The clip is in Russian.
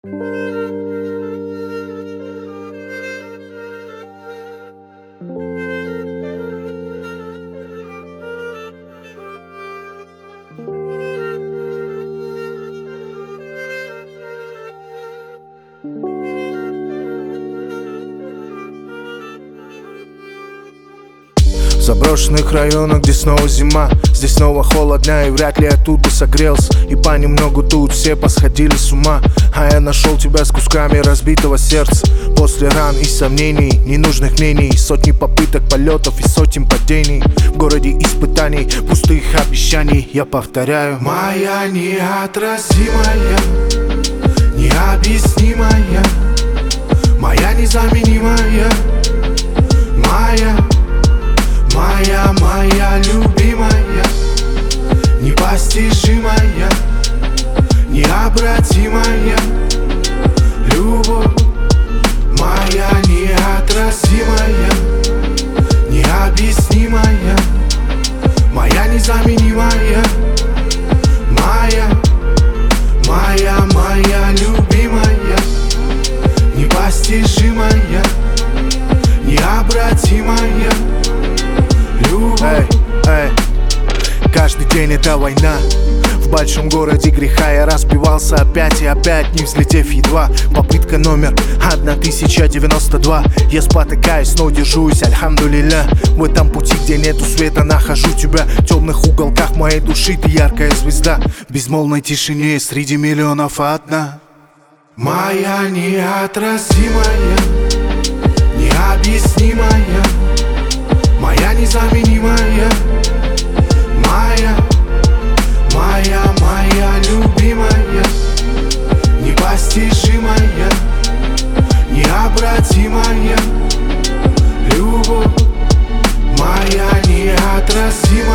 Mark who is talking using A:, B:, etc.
A: В заброшенных районах, где снова зима, здесь снова холодно и вряд ли оттуда согрелся. И понемногу тут все посходили с ума, а я нашел тебя с кусками разбитого сердца. После ран и сомнений, ненужных мнений, сотни попыток полетов и сотен падений. В городе испытаний, пустых обещаний, я повторяю: моя неотразимая, необъяснимая, моя незаменимая, моя любимая, непостижимая, необратимая любовь. Моя неотразимая, необъяснимая, моя незаменимая, моя любимая, непостижимая, необратимая любовь. Каждый день это война. В большом городе греха я разбивался опять и опять, не взлетев едва. Попытка номер 1092. Я спотыкаюсь, но держусь, альхамдулилля. В этом пути, где нету света, нахожу тебя. В темных уголках моей души ты яркая звезда. В безмолвной тишине среди миллионов одна. Моя неотразимая, необъяснимая, моя незаменимая, моя любимая, непостижимая, необратимая любовь. Моя неотразимая,